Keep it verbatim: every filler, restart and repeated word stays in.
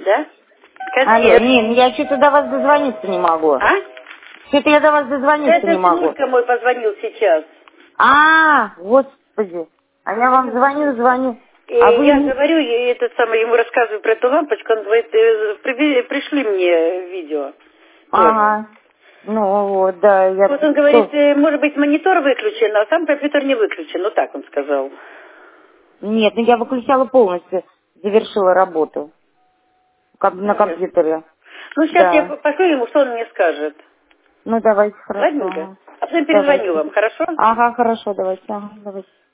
Да? Алло, Консьерж. не, я что-то до вас дозвониться не могу. А? Что-то я до вас Да дозвониться это не могу. сынулька мой позвонил сейчас. А, господи. А я вам звоню, звоню. И А вы... я не- говорю, я этот самый, ему рассказываю про эту лампочку, он говорит, э, «Приби- пришли мне видео тоже. Ага. Ну вот, да, я... Вот он говорит, Что? э, может быть, монитор выключен, а сам компьютер не выключен. Ну так он сказал. Нет, ну я выключала полностью, завершила работу. Как на Ага. компьютере. Ну сейчас я Да. пошлю ему, что он мне скажет. Ну давайте, хорошо. Ладненько? Ага. А потом перезвоню Давайте. вам, хорошо? Ага, хорошо, давайте. Ага, давайте.